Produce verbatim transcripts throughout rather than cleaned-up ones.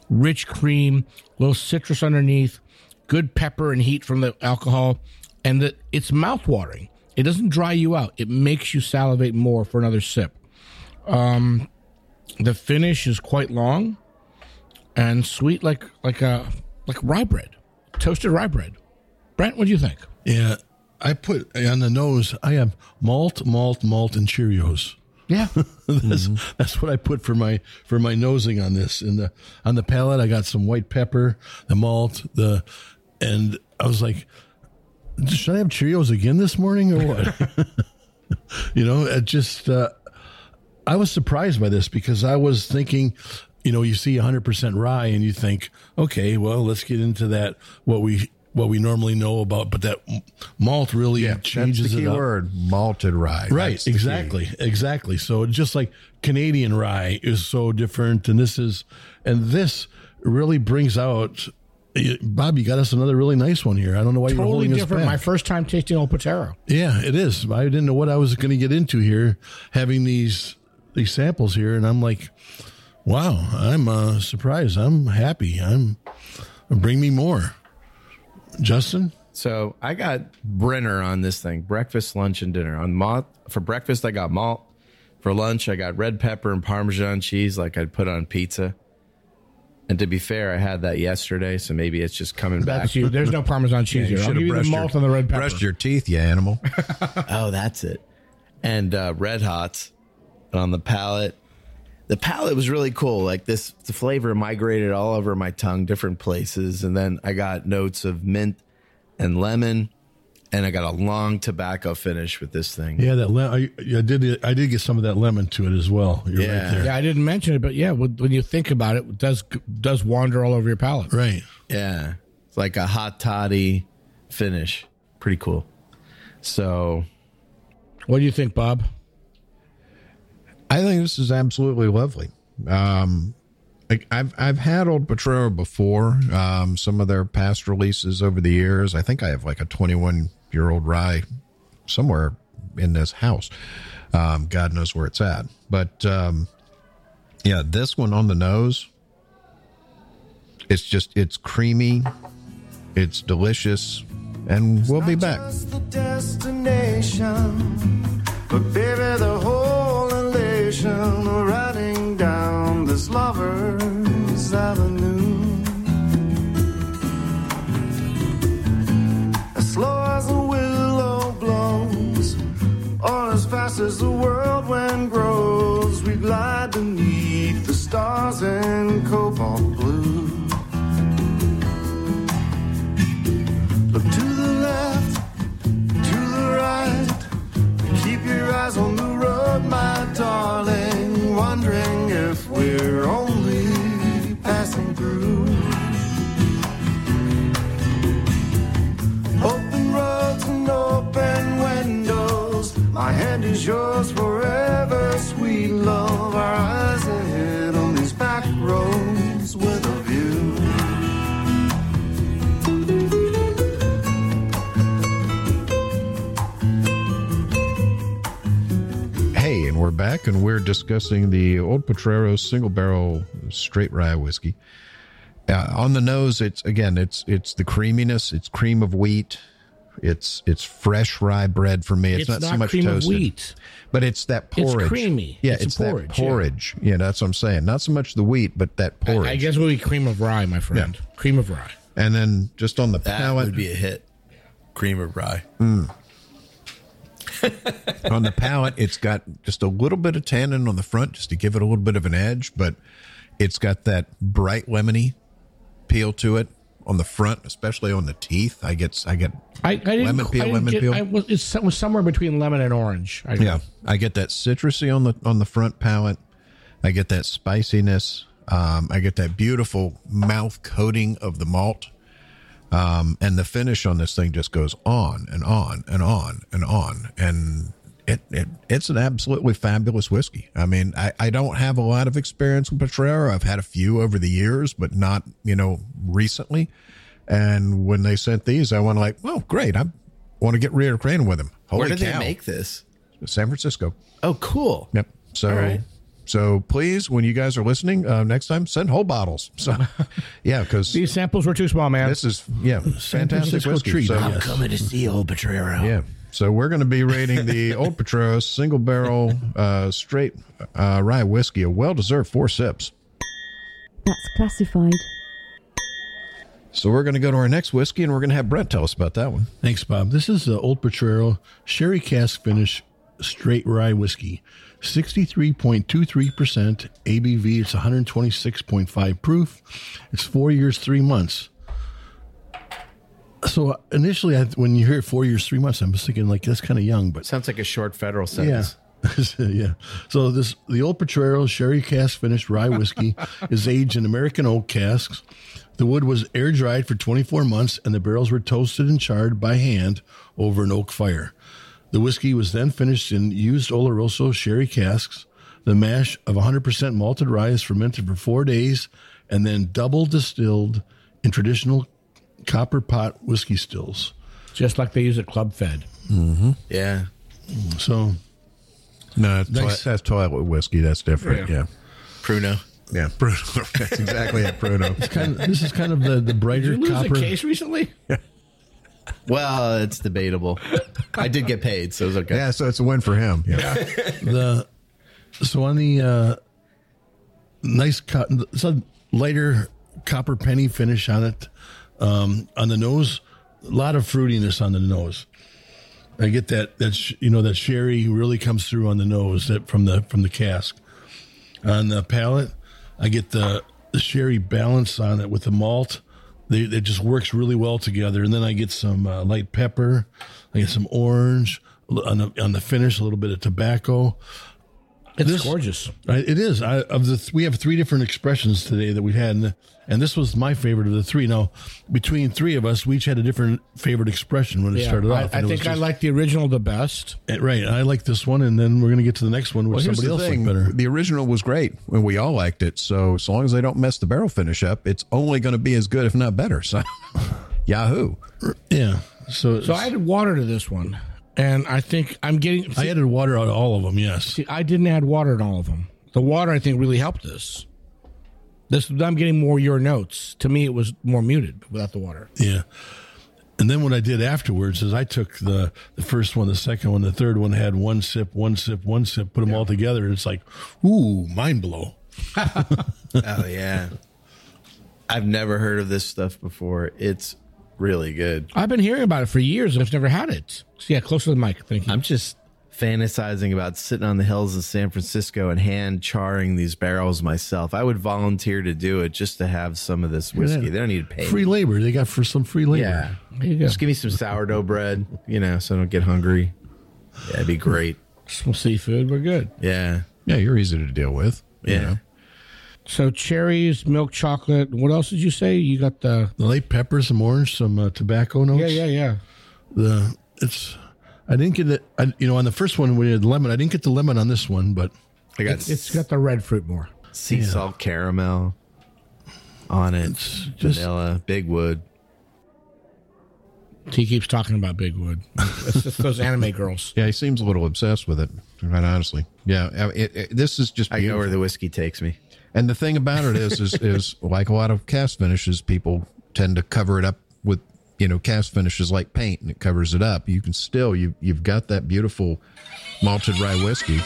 rich cream, little citrus underneath, good pepper and heat from the alcohol, and the, it's mouthwatering. It doesn't dry you out. It makes you salivate more for another sip. Um, the finish is quite long and sweet, like like a like rye bread, toasted rye bread. Brent, what do you think? Yeah, I put on the nose. I have malt, malt, malt, and Cheerios. Yeah, that's mm-hmm. that's what I put for my for my nosing on this. In the on the palate, I got some white pepper, the malt, the, and I was like, should I have Cheerios again this morning or what? You know, it just, uh, I was surprised by this because I was thinking, you know, you see one hundred percent rye and you think, okay, well, let's get into that, what we what we normally know about, but that malt really yeah, changes that's the key it up. Word, malted rye. Right, exactly, key. exactly. So just like Canadian rye is so different, and this is, and this really brings out, Bob, you got us another really nice one here. I don't know why totally you're holding different. us back. My first time tasting Old Patero. Yeah, it is. I didn't know what I was going to get into here, having these these samples here, and I'm like, wow, I'm uh, surprised. I'm happy. I'm bring me more, Justin. So I got Brenner on this thing: breakfast, lunch, and dinner. On malt for breakfast, I got malt. For lunch, I got red pepper and Parmesan cheese, like I'd put on pizza. And to be fair, I had that yesterday, so maybe it's just coming back. That's you. There's no Parmesan cheese yeah, here. I'll give you the malt and the red pepper. Brushed your teeth, you animal. Oh, that's it. And uh, Red Hots on the palate. The palate was really cool. Like this, the flavor migrated all over my tongue, different places. And then I got notes of mint and lemon. And I got a long tobacco finish with this thing. Yeah, that le- I, I did. I did get some of that lemon to it as well. You're yeah. right there. Yeah, I didn't mention it, but yeah, when you think about it, it does does wander all over your palate. Right. Yeah, it's like a hot toddy finish. Pretty cool. So, what do you think, Bob? I think this is absolutely lovely. Um, Like I've I've had Old Potrero before. Um, some of their past releases over the years. I think I have like a twenty-one year old rye somewhere in this house. Um, God knows where it's at. But um, yeah, this one on the nose. It's just it's creamy, it's delicious, and we'll be back. Just the destination, but baby, the whole elation of riding down this lover's avenue. As slow as the willow blows, or as fast as the whirlwind wind grows, we glide beneath the stars in cobalt blue. Look to the left, to the right, keep your eyes on the road, my darling, wondering if we're only passing through. Open roads and open windows, my hand is yours forever, sweet love. Our eyes ahead on these back roads with a view. Hey, and we're back, and we're discussing the Old Potrero single barrel straight rye whiskey. Uh, on the nose, it's again, it's it's the creaminess. It's cream of wheat. It's it's fresh rye bread for me. It's, It's not, not so much cream of toasted, wheat. but it's that porridge. It's creamy. Yeah, It's it's, a porridge, that porridge. Yeah. yeah, that's what I'm saying. Not so much the wheat, but that porridge. I, I guess it would be cream of rye, my friend. Yeah. Cream of rye. And then just on the That palate, would be a hit. Cream of rye. Mm. On the palate, it's got just a little bit of tannin on the front, just to give it a little bit of an edge, but it's got that bright lemony peel to it on the front, especially on the teeth. I get, I get I, I didn't, lemon peel, I didn't lemon get, peel. I was, it's, it was somewhere between lemon and orange. I Yeah, I get that citrusy on the on the front palate. I get that spiciness. Um, I get that beautiful mouth coating of the malt. Um, and the finish on this thing just goes on and on and on and on. And it, it it's an absolutely fabulous whiskey. I mean, I, I don't have a lot of experience with Potrero. I've had a few over the years, but not, you know, recently. And when they sent these, I went like, oh, great. I want to get reacquainted with them. Holy Where did cow. they make this? San Francisco. Oh, cool. Yep. So, All right. So please, when you guys are listening, uh, next time, send whole bottles. So, yeah, because These samples were too small, man. this is, yeah, fantastic Francisco whiskey. treat, So, I guess. Coming to see Old Potrero. yeah. So we're going to be rating the Old Potrero single barrel uh, straight uh, rye whiskey, a well-deserved four sips. That's classified. So we're going to go to our next whiskey, and we're going to have Brent tell us about that one. Thanks, Bob. This is the Old Potrero Sherry Cask Finish Straight Rye Whiskey. sixty-three point two three percent A B V. It's one twenty-six point five proof. It's four years, three months. So initially, I, when you hear four years, three months, I'm just thinking, like, that's kind of young, but Sounds like a short federal yeah. sentence. yeah. So this the Old Potrero Sherry Cask Finished Rye Whiskey is aged in American oak casks. The wood was air dried for twenty-four months, and the barrels were toasted and charred by hand over an oak fire. The whiskey was then finished in used Oloroso sherry casks. The mash of one hundred percent malted rye is fermented for four days and then double distilled in traditional copper pot whiskey stills. Just like they use at Club Fed. Yeah. So No, that's, Nice. toi- that's toilet whiskey. That's different. Yeah. Yeah. Pruno. Yeah. Bruno. That's exactly it, Bruno. kind of, this is kind of the, the brighter Did you lose copper. a case recently? Well, it's debatable. I did get paid, so it was okay. Yeah, so it's a win for him. Yeah. The so on the uh, nice co- it's a lighter copper penny finish on it. Um, on the nose, a lot of fruitiness on the nose. I get that that sh- you know that sherry really comes through on the nose that from the from the cask. On the palate, I get the, the sherry balance on it with the malt. They, it just works really well together. And then I get some uh, light pepper. I get some orange on the on the finish. A little bit of tobacco. It's This- gorgeous. I, it is. I, of the th- we have three different expressions today that we had, and, and this was my favorite of the three. Now, between three of us, we each had a different favorite expression when it Yeah, started I, off. I and it think was I just- like the original the best. eh, right. I like this one, and then we're going to get to the next one, which Well, here's somebody the else thing. liked better. The original was great, and we all liked it. So as long as they don't mess the barrel finish up, it's only going to be as good, if not better. So, Yahoo! Yeah. So, So I added water to this one, and I think I'm getting. I added water on all of them. Yes. See, I didn't add water in all of them. The water, I think, really helped this. This I'm getting more your notes. To me, it was more muted without the water. Yeah. And then what I did afterwards is I took the, the first one, the second one, the third one had one sip, one sip, one sip, put them all together. And it's like, ooh, mind blow. Oh, yeah. I've never heard of this stuff before. It's really good. I've been hearing about it for years, and I've never had it. So yeah, closer to the mic. Thank you. I'm just fantasizing about sitting on the hills of San Francisco and hand charring these barrels myself. I would volunteer to do it just to have some of this whiskey. They don't need to pay. Free me. labor. They got for some free labor. Yeah. There you go. Just give me some sourdough bread, you know, so I don't get hungry. Yeah, it'd be great. Some seafood. We're good. Yeah. Yeah, you're easy to deal with. you Yeah. know. So cherries, milk chocolate. What else did you say? You got the. The light pepper, some orange, some uh, tobacco notes. Yeah, yeah, yeah. The it's. I didn't get it. I, you know, on the first one we had lemon. I didn't get the lemon on this one, but I got It's got the red fruit more. sea salt caramel on it. just- Vanilla, big wood. He keeps talking about Big Wood. It's just those anime girls. Yeah, he seems a little obsessed with it, quite honestly. Yeah, uh, it, it, this is just I go beautiful. where the whiskey takes me. And the thing about it is, is, is like a lot of cast finishes, people tend to cover it up with, you know, cast finishes like paint, and it covers it up. You can still, you, you've got that beautiful malted rye whiskey.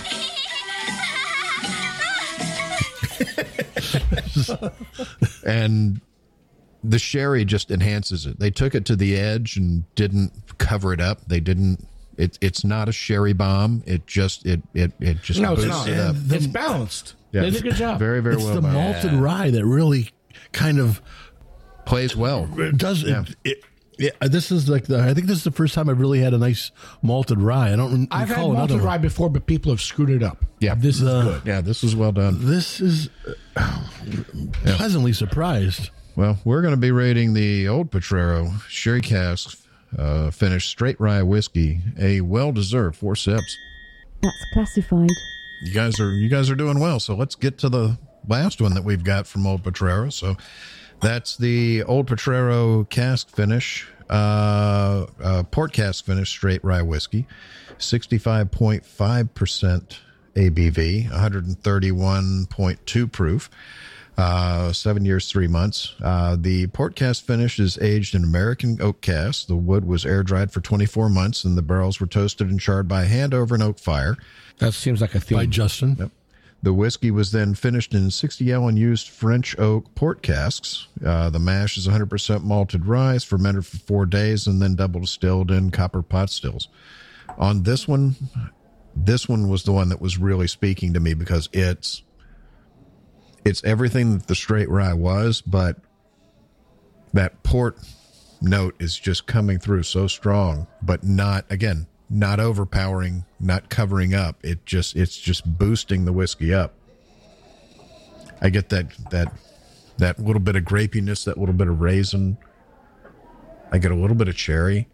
And the sherry just enhances it. They took it to the edge and didn't cover it up. They didn't. It, it's not a sherry bomb. It just it it it just No, it's boosts not. it up. It's balanced. Yeah. They did a good job. Very very it's well the done. malted rye that really kind of Plays well. it does. Yeah. It, it, yeah, this is like the. I think this is the first time I've really had a nice malted rye. I don't re- I've had recall another malted one. rye before, but people have screwed it up. Yeah, This is The- good. Yeah, this is well done. This is uh, pleasantly surprised. Well, we're going to be rating the Old Potrero Sherry Cask uh, finished straight rye whiskey a well-deserved four sips. That's classified. You guys are you guys are doing well. So let's get to the last one that we've got from Old Potrero. So that's the Old Potrero Cask Finish, uh, uh, Port Cask Finish straight rye whiskey, sixty-five point five percent A B V, one thirty-one point two proof, uh, seven years, three months. Uh, the port cast finish is aged in American oak casks. The wood was air dried for twenty-four months, and the barrels were toasted and charred by hand over an oak fire. That seems like a theme. By Justin. Yep. The whiskey was then finished in sixty gallon used French oak port casks. Uh, the mash is one hundred percent malted rye, fermented for four days, and then double distilled in copper pot stills. On this one, this one was the one that was really speaking to me because it's it's everything that the straight rye was, but that port note is just coming through so strong, but not, again, not overpowering, not covering up. It just it's just boosting the whiskey up. I get that that that little bit of grapiness, that little bit of raisin. I get a little bit of cherry.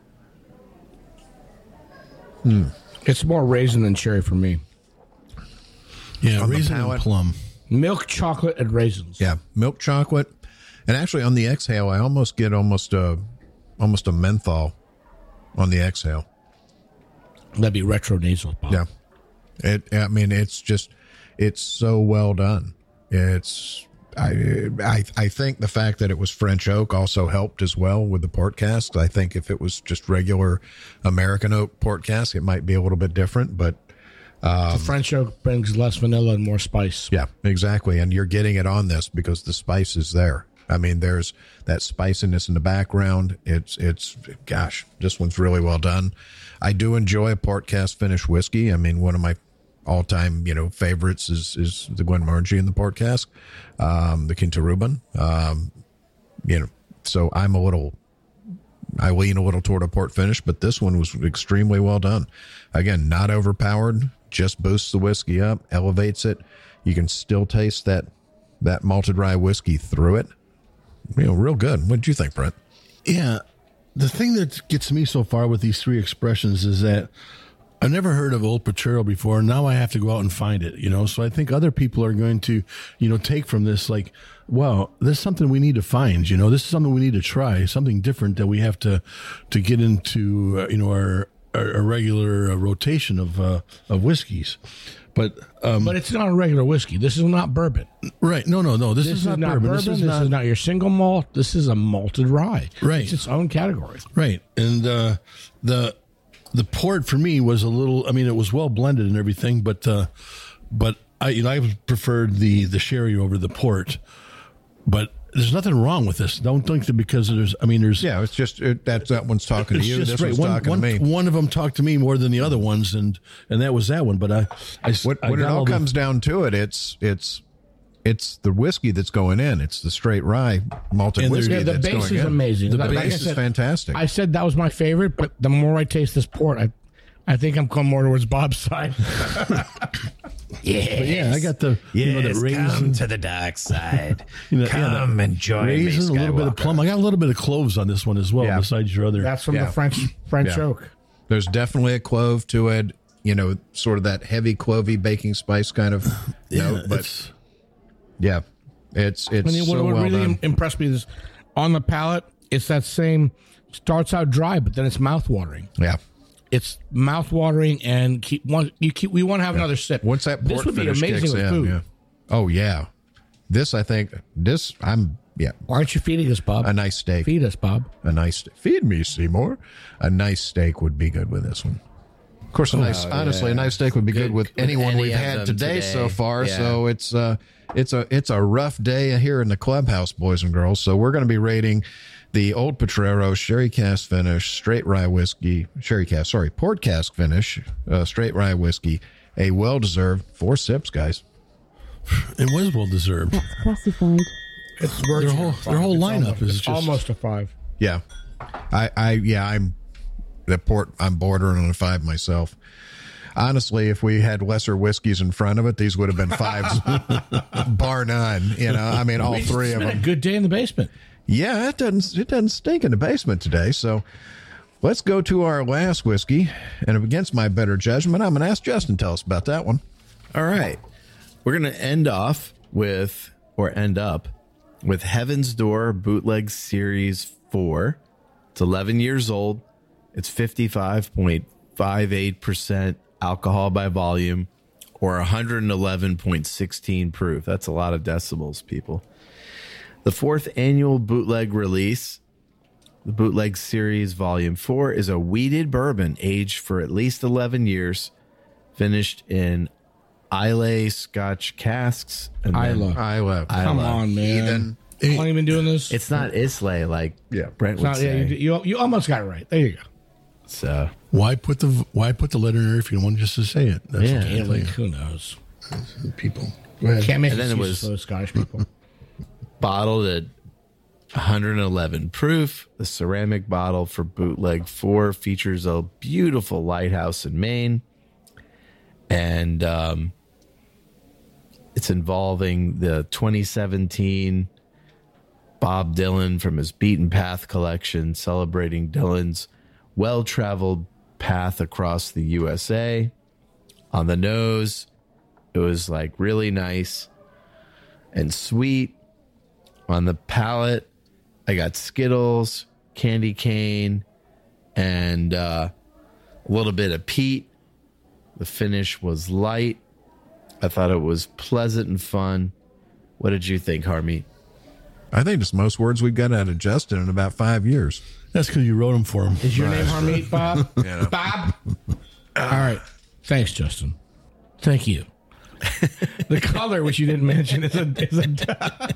Hmm. It's more raisin than cherry for me. Yeah, On the raisin and palate. plum. Milk, chocolate, and raisins. Yeah, milk chocolate, and actually on the exhale, I almost get almost a almost a menthol on the exhale. That'd be retro nasal, Bob. Yeah, it. I mean, it's just it's so well done. It's I I I think the fact that it was French oak also helped as well with the port cask. I think if it was just regular American oak port cask, it might be a little bit different, but. the French oak brings less vanilla and more spice. Yeah, exactly. And you're getting it on this because the spice is there. I mean, there's that spiciness in the background. It's, it's, gosh, this one's really well done. I do enjoy a port cast finish whiskey. I mean, one of my all time, you know, favorites is, is the Glenmorangie in the port cask, um, the Kinta-Reuben. Um, you know, so I'm a little, I lean a little toward a port finish, but this one was extremely well done. Again, not overpowered, just boosts the whiskey up, elevates it. You can still taste that that malted rye whiskey through it. You know, real good. What did you think, Brent? Yeah. The thing that gets me so far with these three expressions is that I've never heard of Old Potrero before. Now I have to go out and find it, you know? So I think other people are going to, you know, take from this like, wow, this is something we need to find, you know, this is something we need to try, something different that we have to, to get into, uh, you know, our, our, our regular uh, rotation of, uh, of whiskeys. But, um, But it's not a regular whiskey. This is not bourbon. right. No, no, no. This, This is not bourbon. This, is, not, not your single malt. This is a malted rye. Right. It's its own category. right. And, uh, the, the port for me was a little, I mean, it was well blended and everything, but, uh, but I, you know, I preferred the, the sherry over the port, but there's nothing wrong with this. Don't think that because there's, I mean, there's, Yeah, it's just it, that that one's talking to it's you. just This right. one's One, talking one, to me. one of them talked to me more than the other ones. And, and that was that one. But I, I, What, I when it got all the- comes down to it, it's it's it's the whiskey that's going in. It's the straight rye malted And there's- whiskey Yeah, the that's base going is in. amazing. The Like I base is said, fantastic. I said that was my favorite, but the more I taste this port, I, I think I'm going more towards Bob's side. But yeah, I got the, you know, the raisin. to the dark side. You know, yeah, Come the and join me, raisin, a little bit of Skywalker. plum. I got a little bit of cloves on this one as well, Yeah. besides your other. That's from Yeah. the French French Yeah. oak. There's definitely a clove to it. You know, sort of that heavy clovey baking spice kind of. yeah, note, but it's, yeah, it's it's I mean, what, so what well really done. im- impressed me is on the palate, it's that same, starts out dry, but then it's mouth-watering. Yeah. It's mouth-watering and keep one. You keep. We want to have another sip. Once that this port would be finish amazing kicks with in, food. yeah. Oh yeah, this I think this I'm yeah Why aren't you feeding us, Bob? a nice steak. Feed us, Bob. A nice feed me, Seymour. A nice steak would be good with this one. Of course, a nice, honestly, a nice steak would be good, Good with with anyone any we've of had them today, today. so far. Yeah. So it's uh, it's a it's a rough day here in the clubhouse, boys and girls. So we're going to be rating the Old Potrero Sherry Cask Finish Straight Rye Whiskey, Sherry Cask, sorry, Port Cask Finish uh, Straight Rye Whiskey, a well deserved four sips, guys. it was well deserved. That's classified. It's Their whole their whole It's lineup almost, is it's just almost a five. Yeah, I, I, yeah, I'm the port. I'm bordering on a five myself. Honestly, if we had lesser whiskeys in front of it, these would have been fives, bar none. You know, I mean, all It's three of been them. a good day in the basement. Yeah, it doesn't it doesn't stink in the basement today. So let's go to our last whiskey, and against my better judgment, I'm going to ask Justin to tell us about that one. All right. We're going to end off with, or end up with Heaven's Door Bootleg Series four. It's eleven years old. It's fifty-five point five eight percent alcohol by volume, or one eleven point one six proof. That's a lot of decibels, people. The fourth annual bootleg release, the Bootleg Series Volume four, is a wheated bourbon aged for at least eleven years, finished in Islay Scotch casks. And then- Isla. I love. Come on, man. Heathen. How long you been doing this? It's not Islay like Yeah. Brent It's would not, yeah, say. you, you, you almost got it right. There you go. So, Why put the why put the letter in there if you don't want just to say it? That's Yeah. what I'm Gaelic, telling who knows? you. People. Go ahead. Can't make And then it excuses was- for those Scottish people. bottled at one eleven proof. The ceramic bottle for Bootleg four features a beautiful lighthouse in Maine. And um, it's involving the twenty seventeen Bob Dylan from his Beaten Path collection, celebrating Dylan's well-traveled path across the U S A. On the nose, it was like really nice and sweet. On the palate, I got Skittles, candy cane, and uh, a little bit of peat. The finish was light. I thought it was pleasant and fun. What did you think, Harmeet? I think it's the most words we've got out of Justin in about five years. That's because you wrote them for him. Is your name Harmeet, Bob? Yeah. Bob? All right. Thanks, Justin. Thank you. The color, which you didn't mention, is a, is a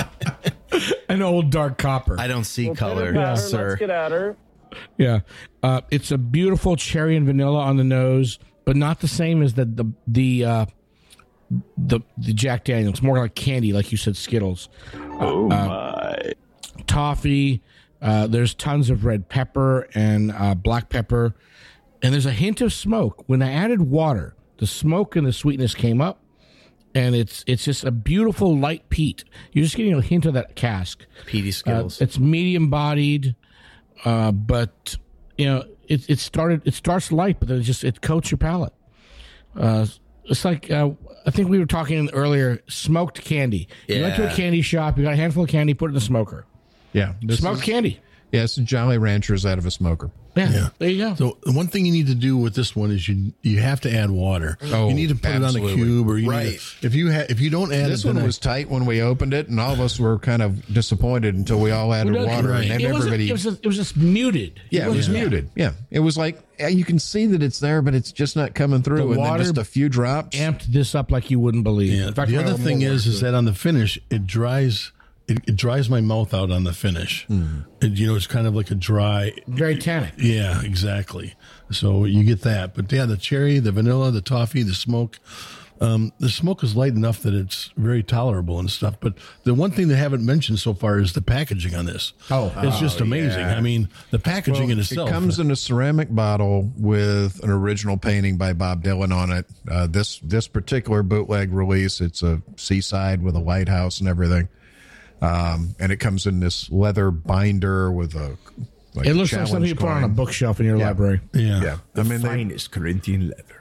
an old dark copper. I don't see color, Yeah. sir. Let's get at her. Yeah. Uh, it's a beautiful cherry and vanilla on the nose, but not the same as the the the uh, the, the Jack Daniels. More like candy, like you said, Skittles. Oh my! Toffee. Uh, there's tons of red pepper and uh, black pepper, and there's a hint of smoke. When I added water, the smoke and the sweetness came up, and it's it's just a beautiful light peat. You're just getting a hint of that cask. Peaty Uh, Skittles. it's medium bodied, uh, but you know it it started it starts light, but then it just it coats your palate. Uh, it's like uh, I think we were talking earlier. Smoked candy. You went to a Yeah. candy shop. You got a handful of candy. Put it in the smoker. Yeah. This Smoked is, candy. yeah, it's Jolly Ranchers out of a smoker. Yeah, Yeah. there you go. So the one thing you need to do with this one is you you have to add water. Oh, you need to put absolutely. it on a cube, or you Right. need to, if you ha- if you don't add This it, one then I- was tight when we opened it, and all of us were kind of disappointed until we all added Well, no, water, and then it wasn't- everybody. It was, just, it was just muted. yeah, it was wasn't- muted. Yeah, it was like yeah, you can see that it's there, but it's just not coming through. The and water then just a few drops. Amped this up like you wouldn't believe. Yeah. In fact, The I other want thing more is, water is to it. that on the finish, it dries. It, it dries my mouth out on the finish. And, you know, it's kind of like a dry. very tannic. Yeah, exactly. So you get that, but yeah, the cherry, the vanilla, the toffee, the smoke. Um, the smoke is light enough that it's very tolerable and stuff. But the one thing they haven't mentioned so far is the packaging on this. Oh, it's just amazing. yeah. I mean, the packaging in It itself. comes in a ceramic bottle with an original painting by Bob Dylan on it. Uh, this this particular bootleg release, it's a seaside with a lighthouse and everything. Um, and it comes in this leather binder with a. Like It looks like something challenge you put on a coin. bookshelf in your Yeah. library. yeah. Yeah, I mean, they, Finest Corinthian leather.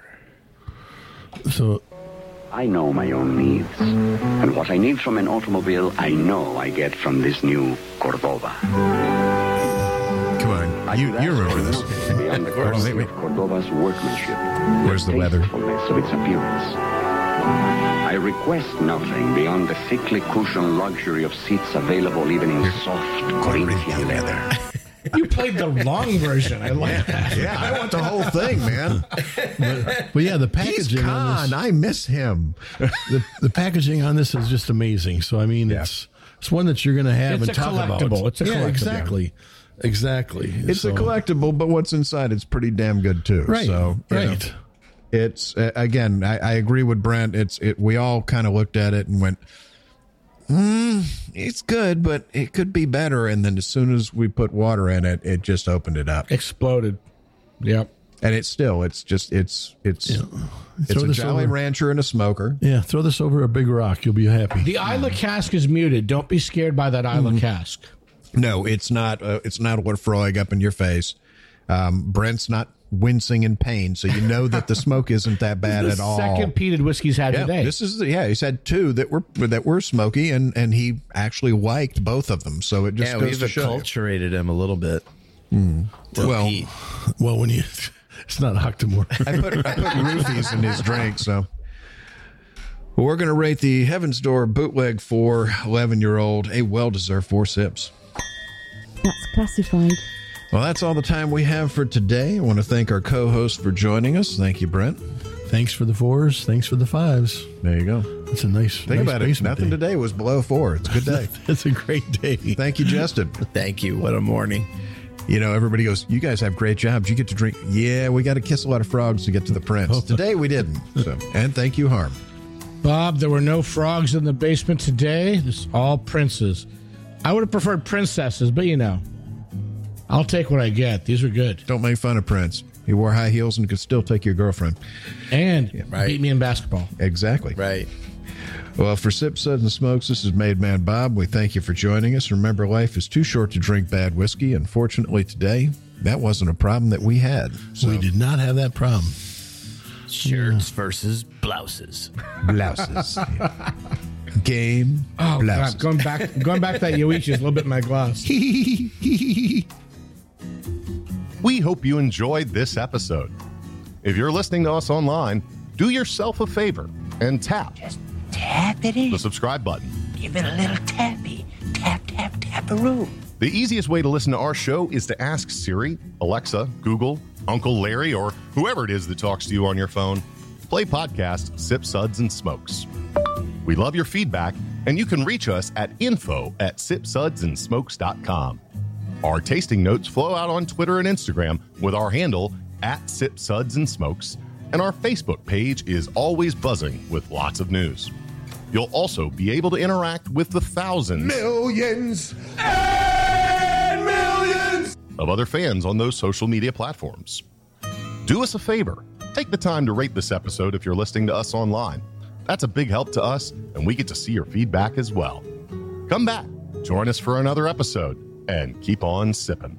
So I know my own needs. And what I need from an automobile, I know I get from this new Cordova. come on, I you could you ask remember for this? nothing beyond the courtesy Wait, wait. of Cordova's workmanship. Where's the leather? tastefulness of its appearance. I request nothing beyond the thickly cushioned luxury of seats available even in soft Corinthian leather. You played the long version. I like that. Yeah, I want the whole thing, man. but yeah, the He's packaging on Khan. this, I miss him. the, the packaging on this is just amazing. So I mean, Yeah. it's it's one that you're going to have It's and a talk about. collectible. It's a yeah, collectible. exactly, exactly. It's So- a collectible, but what's inside it's pretty damn good too. right? So you know, right. it's uh, again, I, I agree with Brent. It's it. We all kind of looked at it and went, "Hmm, it's good, but it could be better." And then as soon as we put water in it, it just opened it up. Exploded. Yep. And it's still, it's just, it's it's it's Throw a this Jolly over- Rancher and a smoker. Yeah, throw this over a big rock. You'll be happy. The Isla cask is muted. Don't be scared by that Isla cask. No, it's not. Uh, it's not a Lefroy up in your face. Um, Brent's not wincing in pain, so you know that the smoke isn't that bad the at all. second peated whiskey he's had Yeah, today. this is yeah. He's had two that were that were smoky, and and he actually liked both of them. So it just Yeah, goes we've to show. you. acculturated him a little bit. Well, Pete. Well, when you, it's not Octomore. I put I put roofies in his drink, so Well, we're going to rate the Heaven's Door bootleg for eleven-year-old a well-deserved four sips. That's classified. Well, that's all the time we have for today. I want to thank our co-host for joining us. Thank you, Brent. Thanks for the fours. Thanks for the fives. There you go. It's a nice Think nice about it. basement Nothing day. today was below four. It's a good day. It's a great day. Thank you, Justin. Thank you. What a morning. You know, everybody goes, you guys have great jobs. You get to drink. Yeah, we got to kiss a lot of frogs to get to the prince. Today we didn't. So, and thank you, Harm. Bob, there were no frogs in the basement today. This is all princes. I would have preferred princesses, but you know, I'll take what I get. These are good. Don't make fun of Prince. He wore high heels and could still take your girlfriend. And right. beat me in basketball. Exactly. Right. Well, for Sip, Suds, and Smokes, this is Made Man Bob. We thank you for joining us. Remember, life is too short to drink bad whiskey. Unfortunately, today, that wasn't a problem that we had. So, We did not have that problem. Shirts versus blouses. blouses. Game. Oh, blouses. God. Going back, going back to that Yoichi is a little bit in my glass. We hope you enjoyed this episode. If you're listening to us online, do yourself a favor and tap Just tap it in. the subscribe button. Give it a little tappy. Tap, tap, tap-a-roo. The easiest way to listen to our show is to ask Siri, Alexa, Google, Uncle Larry, or whoever it is that talks to you on your phone. Play podcast Sip, Suds, and Smokes. We love your feedback, and you can reach us at info at sip suds and smokes dot com. Our tasting notes flow out on Twitter and Instagram with our handle at Sip, Suds, and Smokes, and our Facebook page is always buzzing with lots of news. You'll also be able to interact with the thousands Millions and millions. of other fans on those social media platforms. Do us a favor. Take the time to rate this episode if you're listening to us online. That's a big help to us, and we get to see your feedback as well. Come back, join us for another episode, and keep on sipping.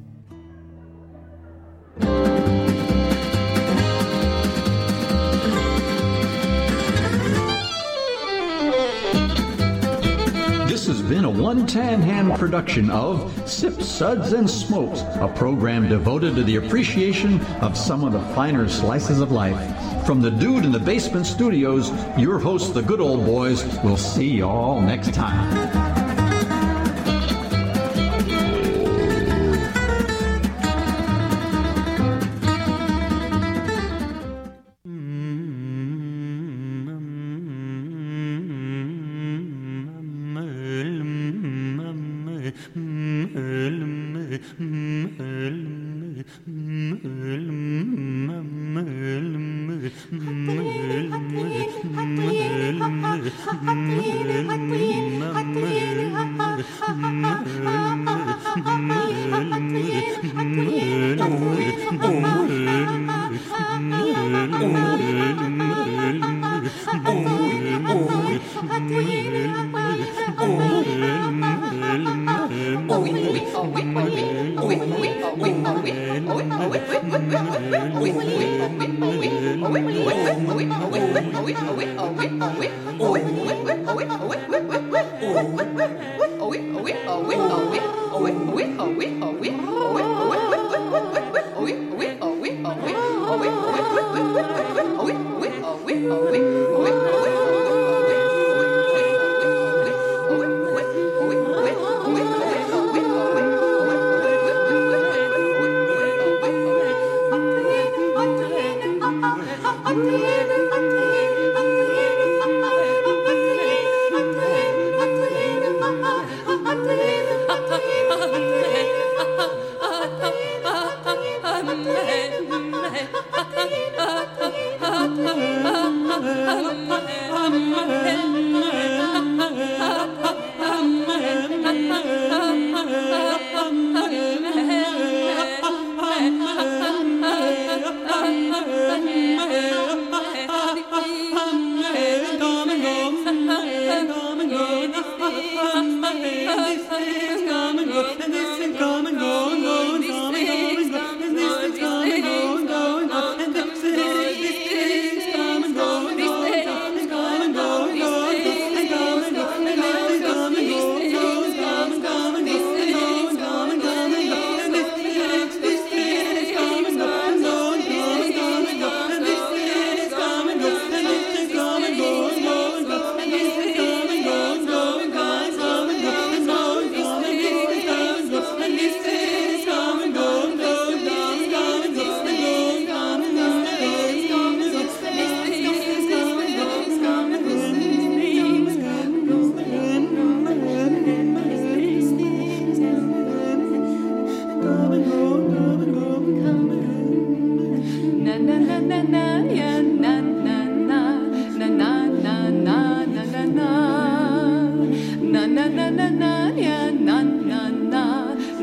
This has been a one-tan hand production of Sip, Suds, and Smokes, a program devoted to the appreciation of some of the finer slices of life. From the Dude in the Basement Studios, your hosts, the Good Old Boys, will see you all next time.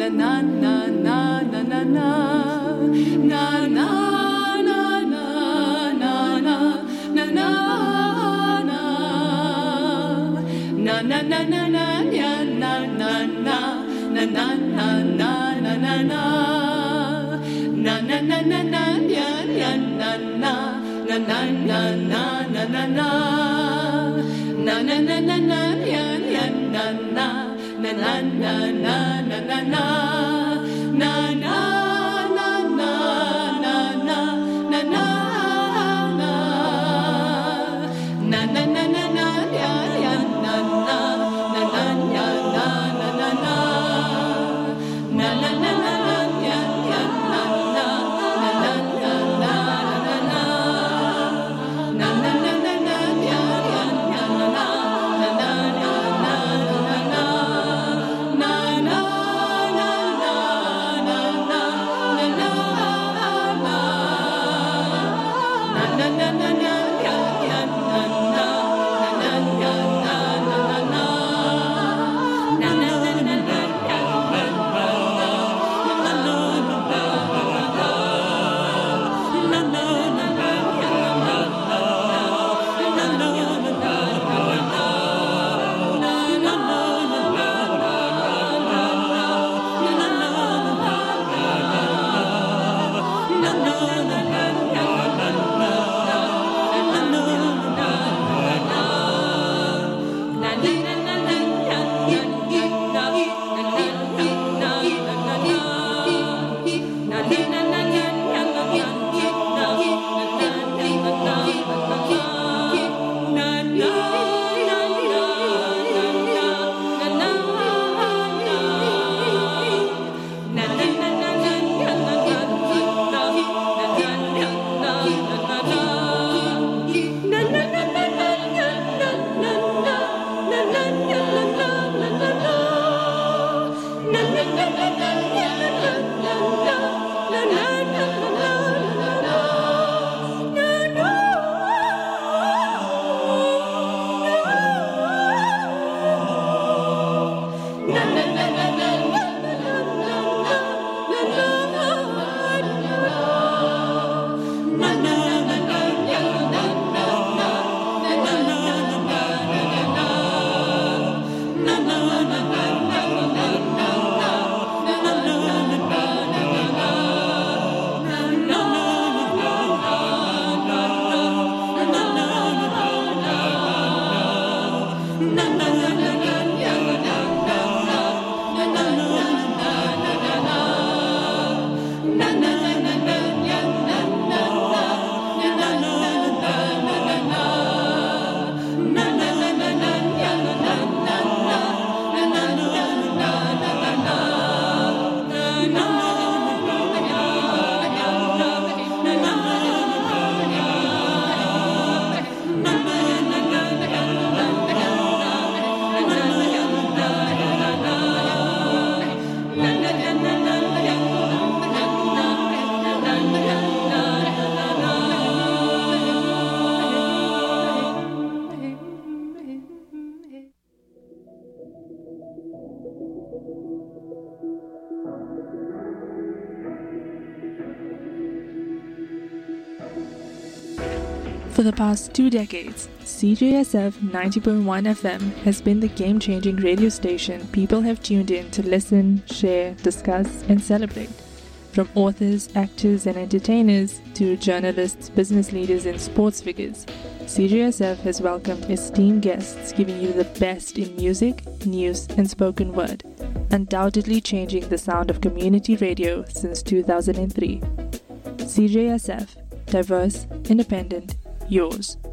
For the past two decades, C J S F ninety point one F M has been the game-changing radio station people have tuned in to listen, share, discuss, and celebrate. From authors, actors, and entertainers to journalists, business leaders, and sports figures, C J S F has welcomed esteemed guests giving you the best in music, news, and spoken word, undoubtedly changing the sound of community radio since two thousand three. C J S F, diverse, independent, yours.